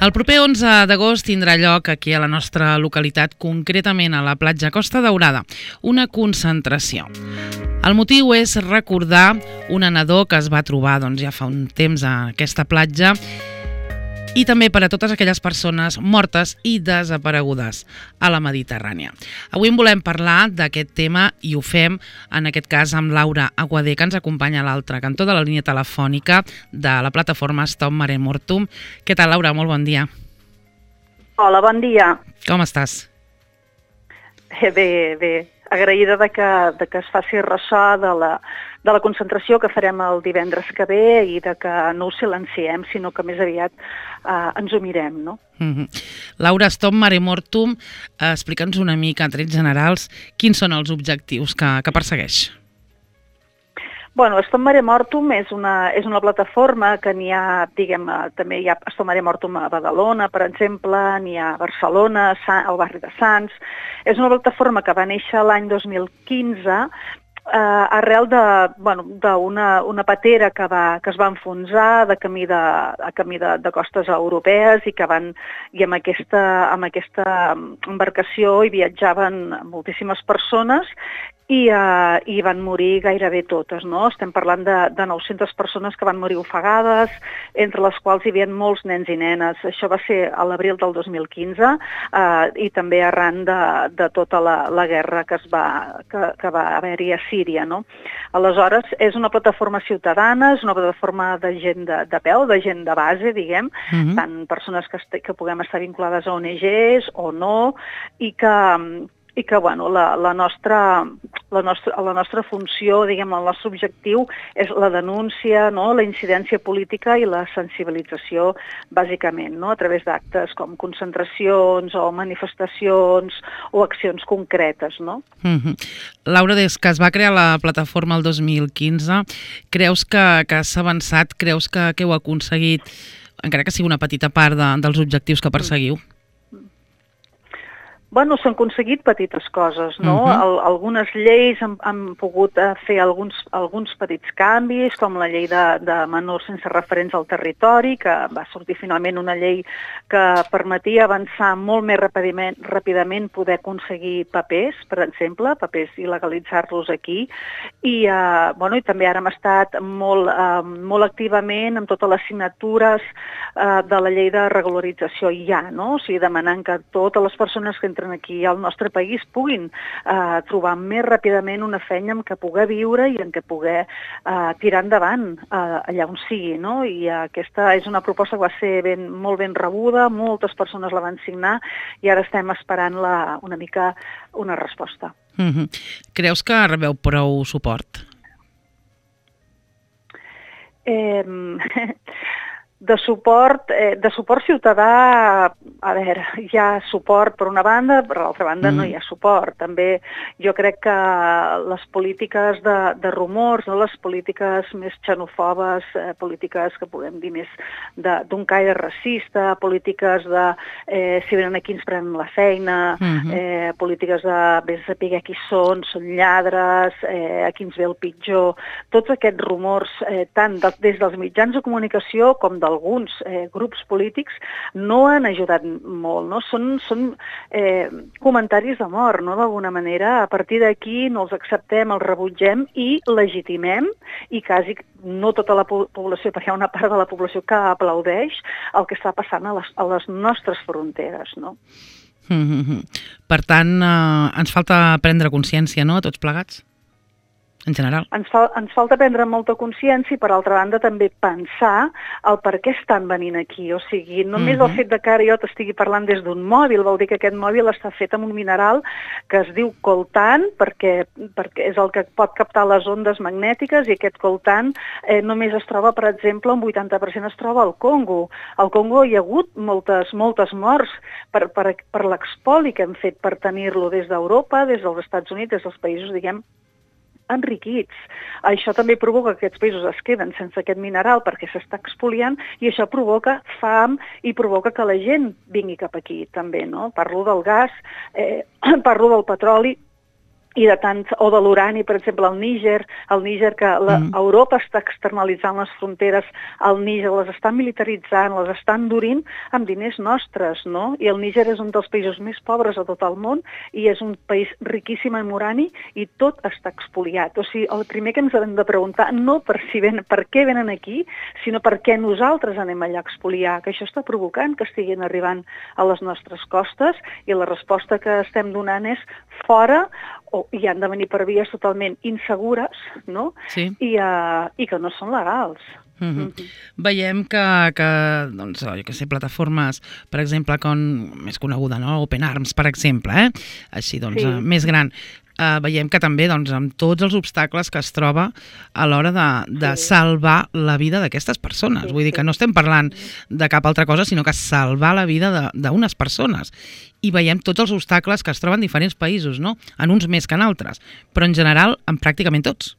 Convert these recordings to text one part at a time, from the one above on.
El proper 11 d'agost tindrà lloc aquí a la nostra localitat, concretament a la platja Costa Daurada, una concentració. El motiu és recordar un nedador que es va trobar ja fa un temps a aquesta platja i també per a totes aquelles persones mortes i desaparegudes a la Mediterrània. Avui en volem parlar d'aquest tema i ho fem, en aquest cas, amb Laura Aguadé, que ens acompanya a l'altre cantó de la línia telefònica de la plataforma Stop Mare Mortum. Què tal, Laura? Molt bon dia. Hola, bon dia. Com estàs? Bé. Agraïda de que es faci ressò de la concentració que farem el divendres que ve i de que no ho silenciem, sinó que més aviat ens ho mirem, no? Laura, Stop Mare Mortum, explica'ns una mica, a trets generals, quins són els objectius que persegueix? Bueno, Stop Mare Mortum és una plataforma que n'hi ha, també hi ha Stop Mare Mortum a Badalona, per exemple, n'hi ha a Barcelona, al barri de Sants. És una plataforma que va néixer l'any 2015 arrel d'una patera que es va enfonsar a camí de costes europees i amb aquesta embarcació hi viatjaven moltíssimes persones i van morir gairebé totes, no? Estem parlant de 900 persones que van morir ofegades, entre les quals hi havia molts nens i nenes. Això va ser a l'abril del 2015 i també arran de tota la guerra que va haver-hi a Síria, no? Aleshores, és una plataforma ciutadana, és una plataforma de gent de peu, de gent de base, diguem, tant persones que puguem estar vinculades a ONGs o no, i que la nostra funció, el nostre objectiu és la denúncia, no? La incidència política i la sensibilització, bàsicament, no? A través d'actes com concentracions o manifestacions o accions concretes, no? Laura, des que es va crear la plataforma el 2015, creus que has avançat, creus que heu aconseguit, encara que sigui una petita part dels objectius que perseguiu? Bueno, s'han aconseguit petites coses, no? Algunes lleis han pogut fer alguns petits canvis, com la llei de menors sense referents al territori, que va sortir finalment una llei que permetia avançar molt més ràpidament poder aconseguir papers, per exemple, papers i legalitzar-los aquí. I també ara hem estat molt activament amb totes les signatures de la llei de regularització ja, no? O sigui, demanant que totes les persones que entren aquí al nostre país puguin trobar més ràpidament una feina en què poder viure i en què poder tirar endavant allà on sigui, no? I aquesta és una proposta que va ser molt ben rebuda, moltes persones la van signar i ara estem esperant una mica una resposta. Creus que rebeu prou suport? De suport ciutadà, a veure, hi ha suport per una banda, per l'altra banda no hi ha suport. També jo crec que les polítiques de rumors, les polítiques més xenofobes, polítiques que podem dir més d'un caire racista, polítiques de si venen aquí ens prenen la feina, polítiques de vés a saber qui són lladres, aquí ens ve el pitjor. Tots aquests rumors, tant des dels mitjans de comunicació com d'alguns grups polítics, no han ajudat molt, no? Són comentaris de mort, no? D'alguna manera, a partir d'aquí no els acceptem, els rebutgem i legitimem, i quasi no tota la població, perquè hi ha una part de la població que aplaudeix el que està passant a les nostres fronteres, no? Per tant, ens falta prendre consciència, no?, a tots plegats? En general. Ens falta prendre molta consciència i, per altra banda, també pensar el per què estan venint aquí. O sigui, només el fet de que ara jo t'estigui parlant des d'un mòbil vol dir que aquest mòbil està fet amb un mineral que es diu coltan, perquè és el que pot captar les ondes magnètiques, i aquest coltan només es troba, per exemple, un 80% es troba al Congo. Al Congo hi ha hagut moltes morts per l'expoli que hem fet per tenir-lo des d'Europa, des dels Estats Units, des dels països, diguem, enriquits. Això també provoca que aquests països es queden sense aquest mineral perquè s'està expoliant, i això provoca fam i provoca que la gent vingui cap aquí també, no? Parlo del gas, parlo del petroli, i de tant, o de l'urani, per exemple, al Níger que Europa està externalitzant les fronteres, al Níger les està militaritzant, les està endurint amb diners nostres, no? I el Níger és un dels països més pobres de tot el món i és un país riquíssim en urani i tot està expoliat. O sigui, el primer que ens hem de preguntar, no per què venen aquí, sinó per què nosaltres anem allà a expoliar, que això està provocant que estiguin arribant a les nostres costes, i la resposta que estem donant és fora, i han de venir per vies totalment insegures, no? Sí. I que no són legals. Veiem que doncs, jo què sé, plataformes, per exemple, més coneguda, no? Open Arms, per exemple, així, doncs, més gran. Veiem que també, doncs, amb tots els obstacles que es troba a l'hora de salvar la vida d'aquestes persones. Vull dir que no estem parlant de cap altra cosa, sinó que salvar la vida d'unes persones. I veiem tots els obstacles que es troben en diferents països, no? En uns més que en altres, però en general en pràcticament tots.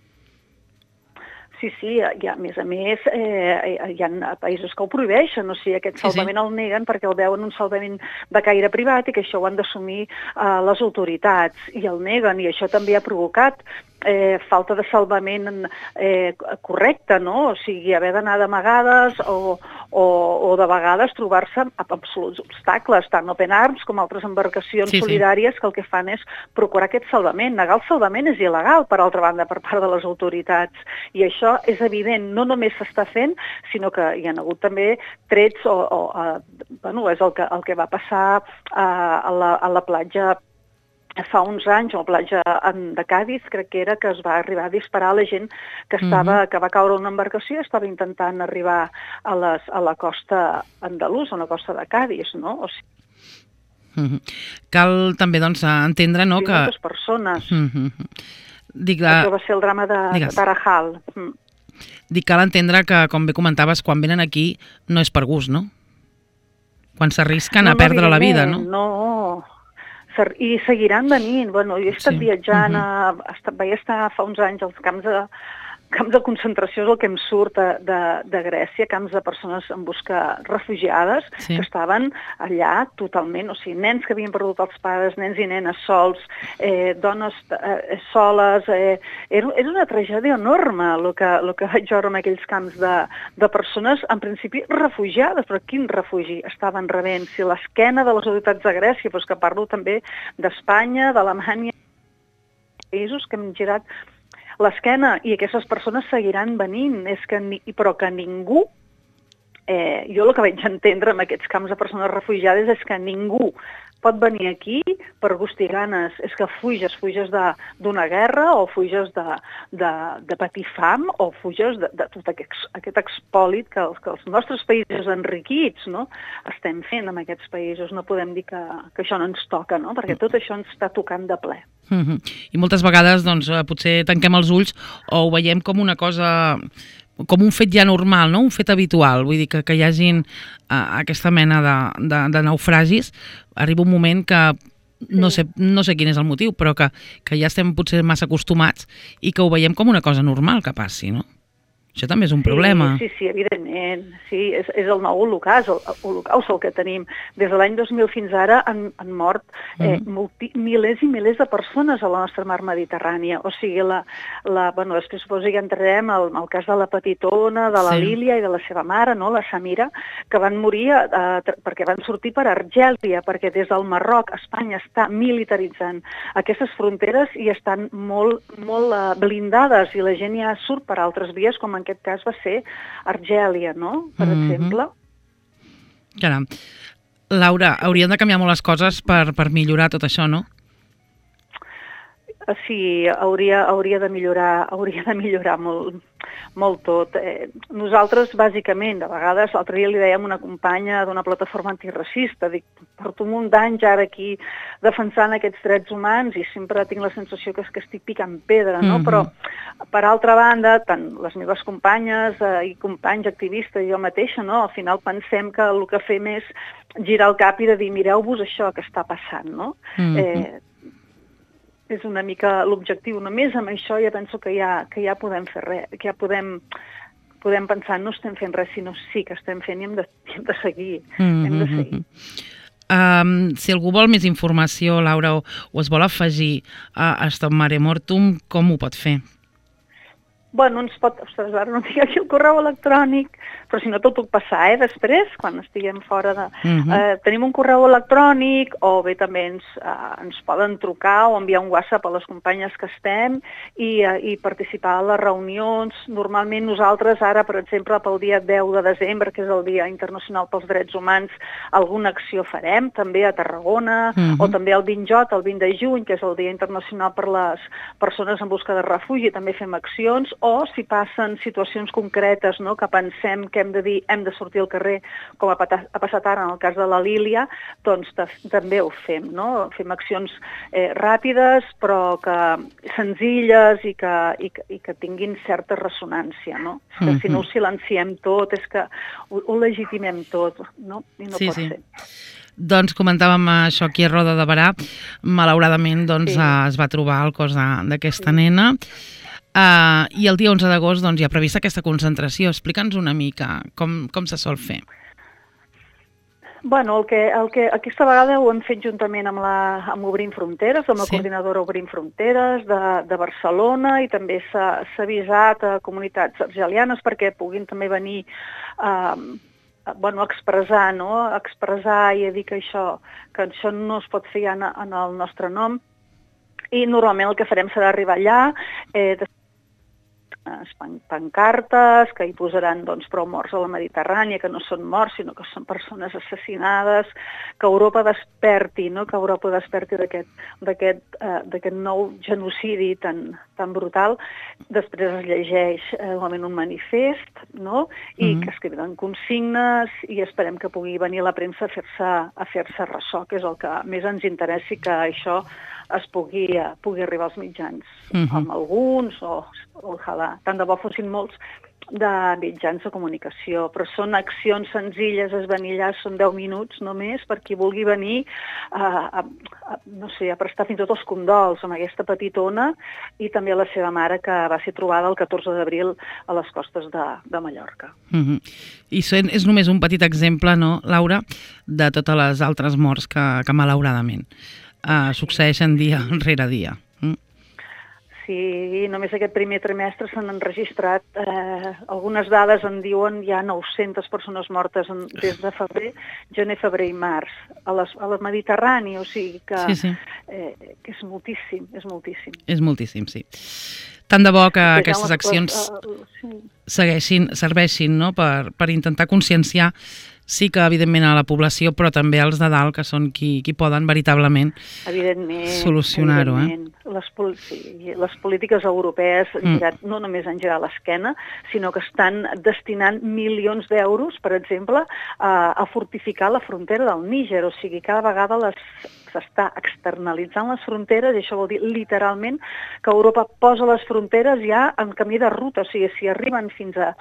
Sí, a més, hi ha països que ho prohibeixen, o sigui, aquest salvament el neguen perquè el veuen un salvament de caire privat i que això ho han d'assumir les autoritats, i el neguen, i això també ha provocat falta de salvament correcte, no? O sigui, haver d'anar d'amagades o de vegades trobar-se amb absoluts obstacles, tant Open Arms com altres embarcacions solidàries que el que fan és procurar aquest salvament. Negar el salvament és il·legal, per altra banda, per part de les autoritats. I això és evident, no només s'està fent, sinó que hi ha hagut també trets bueno, és el que va passar a la platja fa uns anys, a la platja de Cádiz, crec que era, que es va arribar a disparar a la gent que va caure una embarcació i estava intentant arribar a la costa andalusa, a la costa de Cádiz, no? O sigui, cal també, doncs, entendre, no, que... moltes persones. Això va ser el drama de Tarajal. Dic, cal entendre que, com bé comentaves, quan venen aquí no és per gust, no? Quan s'arrisquen a perdre la vida, no? No, i seguiran venint. Bueno, jo he estat viatjant, vaig estar fa uns anys als camps de concentració, és el que em surt de Grècia, camps de persones en busca refugiades, que estaven allà totalment, o sigui, nens que havien perdut els pares, nens i nenes sols, dones soles, era una tragèdia enorme el que vaig veure en aquells camps de persones, en principi refugiades, però quin refugi estaven rebent? Si l'esquena de les autoritats de Grècia, però que parlo també d'Espanya, d'Alemanya, països que hem girat l'esquena, i aquestes persones seguiran venint, però que ningú, jo el que vaig entendre amb aquests camps de persones refugiades és que ningú pot venir aquí per gust i ganes, és que fuges d'una guerra, o fuges de patir fam, o fuges de tot aquest expòlit que els nostres països enriquits, no, estem fent en aquests països. No podem dir que això no ens toca, no? Perquè tot això ens està tocant de ple. I moltes vegades, doncs, potser tanquem els ulls o ho veiem com una cosa, com un fet ja normal, no? Un fet habitual. Vull dir que hi hagin aquesta mena de naufragis. Arriba un moment que no sé quin és el motiu, però que ja estem potser massa acostumats i que ho veiem com una cosa normal que passi, no? Això també és un problema. Sí, evidentment. Sí, és el nou holocaust el que tenim. Des de l'any 2000 fins ara han mort milers i milers de persones a la nostra mar Mediterrània. O sigui, després suposo que entrarem al cas de la petitona, de la Lília i de la seva mare, no, la Samira, que van morir perquè van sortir per Argèlia, perquè des del Marroc Espanya està militaritzant aquestes fronteres i estan molt blindades, i la gent ja surt per altres vies, com en aquest cas va ser Argèlia, no? Per exemple. Caram. Laura, hauríem de canviar molt les coses per millorar tot això, no? Sí, hauria de millorar molt tot. Nosaltres, bàsicament, de vegades, l'altre dia li dèiem a una companya d'una plataforma antiracista, dic, porto un munt d'anys ara aquí defensant aquests drets humans i sempre tinc la sensació que estic picant pedra, no? Però, per altra banda, tant les meves companyes i companys activistes i jo mateixa, no? Al final pensem que el que fem és girar el cap i de dir, mireu-vos això que està passant, no? És una mica l'objectiu. Només amb això ja penso que ja podem fer res, que ja podem pensar, no estem fent res, sinó sí que estem fent i hem de seguir. Hem de seguir. Si algú vol més informació, Laura, o es vol afegir a Stop Mare Mortum, com ho pot fer? Bueno, ens pot... Ostres, ara no tinc aquí el correu electrònic, però si no te'l puc passar, després, quan estiguem fora de... Tenim un correu electrònic, o bé també ens poden trucar o enviar un WhatsApp a les companyes que estem i participar a les reunions. Normalment nosaltres ara, per exemple, pel dia 10 de desembre, que és el Dia Internacional pels Drets Humans, alguna acció farem, també a Tarragona, o també el 20J, el 20 de juny, que és el Dia Internacional per les Persones en Busca de Refugi, també fem accions, o si passen situacions concretes, no?, que pensem que hem de dir hem de sortir al carrer, com ha passat ara en el cas de la Lília, doncs també ho fem, no? Fem accions ràpides, però que senzilles i que tinguin certa ressonància, no? Que si no ho silenciem tot, és que ho legitimem tot, no? I no pot ser. Doncs comentàvem això aquí a Roda de Berà. Malauradament es va trobar el cos d'aquesta nena. I el dia 11 d'agost hi ha prevista aquesta concentració. Explica'ns una mica com se sol fer. Bueno, aquesta vegada ho hem fet juntament amb Obrim Fronteres, amb la coordinadora Obrim Fronteres de Barcelona, i també s'ha avisat a comunitats argelianes perquè puguin també venir a expressar i a dir que això no es pot fer ja en el nostre nom. I normalment el que farem serà arribar allà, pancartes que hi posaran prou morts a la Mediterrània, que no són morts sinó que són persones assassinades, que Europa desperti, que Europa desperti d'aquest nou genocidi tan brutal. Després es llegeix normalment un manifest, i que es queden consignes, i esperem que pugui venir la premsa a fer-se ressò, que és el que més ens interessi, que això es pugui arribar als mitjans, amb alguns, o ojalà, tant de bo fossin molts, de mitjans de comunicació, però són accions senzilles, es venir allà, són 10 minuts només, per qui vulgui venir a prestar fins i tot els condols amb aquesta petitona, i també a la seva mare, que va ser trobada el 14 d'abril a les costes de Mallorca. I és només un petit exemple, no, Laura, de totes les altres morts que malauradament succeeixen dia rere dia. Sí, només aquest primer trimestre s'han enregistrat, algunes dades en diuen hi ha 900 persones mortes des de febrer, gener, febrer i març, a la Mediterrània, o sigui que és moltíssim, és moltíssim. És moltíssim, sí. Tant de bo que aquestes accions serveixin per intentar conscienciar, sí que evidentment a la població, però també als de dalt, que són qui poden veritablement solucionar-ho. Les polítiques europees no només han girat l'esquena, sinó que estan destinant milions d'euros, per exemple, a fortificar la frontera del Níger. O sigui, cada vegada s'està externalitzant les fronteres, i això vol dir literalment que Europa posa les fronteres ja en camí de ruta. O sigui, si arriben fins a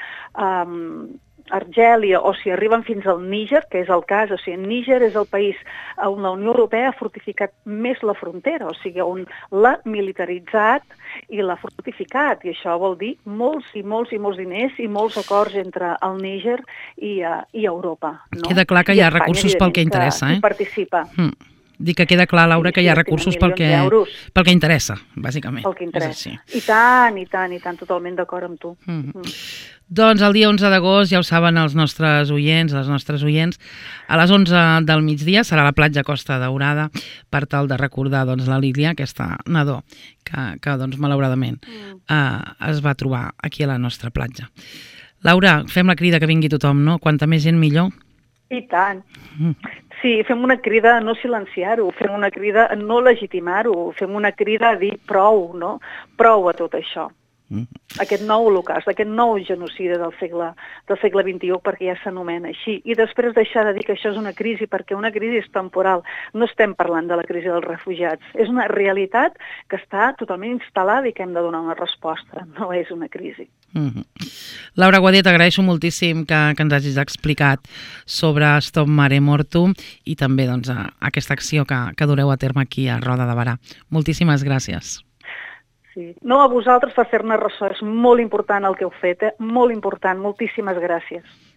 Argèlia, o si arriben fins al Níger, que és el cas, o sigui, Níger és el país on la Unió Europea ha fortificat més la frontera, o sigui, on l'ha militaritzat i l'ha fortificat, i això vol dir molts i molts i molts diners i molts acords entre el Níger i Europa. Queda clar que hi ha recursos pel que interessa, eh? Participa. Dic que queda clar, Laura, que hi ha recursos pel que interessa, bàsicament. Pel que interessa. I tant, totalment d'acord amb tu. Doncs el dia 11 d'agost, ja ho saben els nostres oients, les nostres oients, a les 11 del migdia serà a la platja Costa Daurada per tal de recordar la Lília, aquesta nadó que malauradament es va trobar aquí a la nostra platja. Laura, fem la crida que vingui tothom, no? Quanta més gent millor. I tant. Sí, fem una crida a no silenciar-ho, fem una crida a no legitimar-ho, fem una crida a dir prou, no? Prou a tot això. Aquest nou holocaust, aquest nou genocidi del segle XXI, perquè ja s'anomena així. I després deixar de dir que això és una crisi, perquè una crisi és temporal. No estem parlant de la crisi dels refugiats. És una realitat que està totalment instal·lada i que hem de donar una resposta. No és una crisi. Laura Guadé, t'agraeixo moltíssim que ens hagis explicat sobre Stop Mare Mortum i també aquesta acció que dureu a terme aquí a Roda de Berà. Moltíssimes gràcies. Sí. No, a vosaltres per fer-ne ressò. És molt important el que heu fet, molt important. Moltíssimes gràcies.